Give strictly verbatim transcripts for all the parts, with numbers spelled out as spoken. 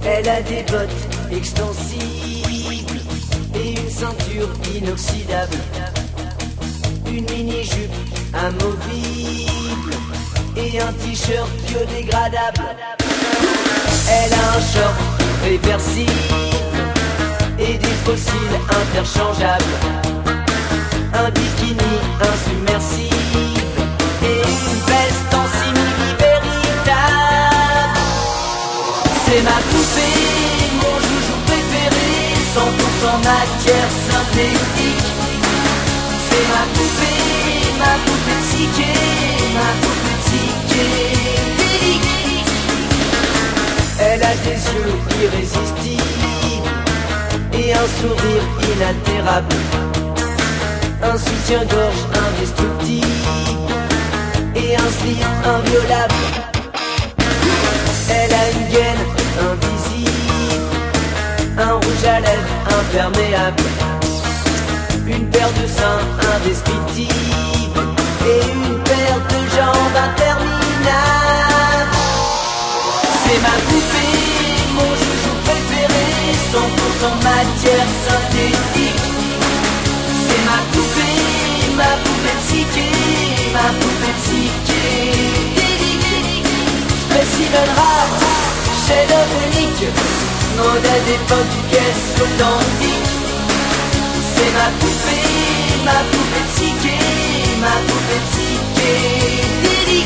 Elle a des bottes extensibles et une ceinture inoxydable, une mini-jupe amovible et un t-shirt biodégradable. Elle a un short réversible et des fossiles interchangeables, un bikini insubmersible et une veste en simili véritable. C'est ma poupée, mon joujou préféré, cent pour cent matière synthétique. C'est ma poupée, ma poupée psyché, ma poupée psychédélique. Elle a des yeux irrésistibles et un sourire inaltérable, un soutien-gorge indestructible et un slip inviolable. Elle a une gaine invisible, un rouge à lèvres imperméable, une paire de seins indescriptibles et une paire de jambes interminables. C'est ma poupée, mon joujou préféré, cent pour cent matière synthétique. C'est ma poupée, ma poupée psyché, ma poupée psychédélique. Spécimen rare, chef-d'œuvre unique, modèle d'époque, caisse authentique. C'est ma poupée, ma poupée psyché, ma poupée psychédélique.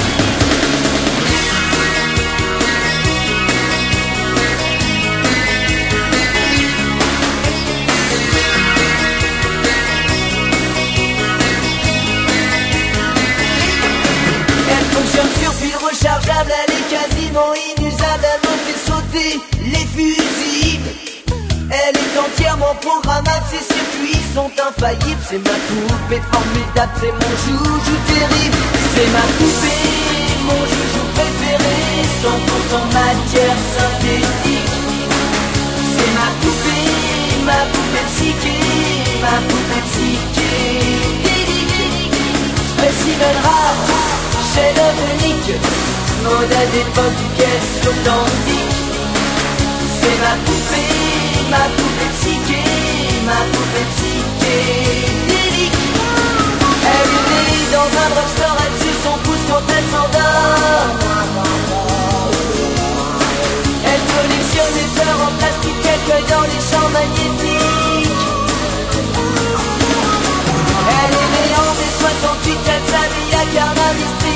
Elle fonctionne sur fil rechargeable, elle est quasiment inusable, elle me fait sauter les fusibles. Elle est entièrement programmable, ses circuits sont infaillibles. C'est ma poupée formidable, c'est mon joujou terrible. C'est ma poupée, mon joujou préféré, cent pour cent matière synthétique. C'est ma poupée, ma poupée psyché, ma poupée psychédélique. Spécimen rare, chef-d'œuvre unique, modèle d'époque, caisse authentique. C'est ma poupée, ma poupée psyché, ma poupée psychédélique. Elle est née dans un drugstore, elle suce son pouce quand elle s'endort. Elle collectionne les fleurs en plastique qu'elle cueille dans les champs magnétiques. Elle est née en mai soixante-huit, elle s'habille à Carnaval.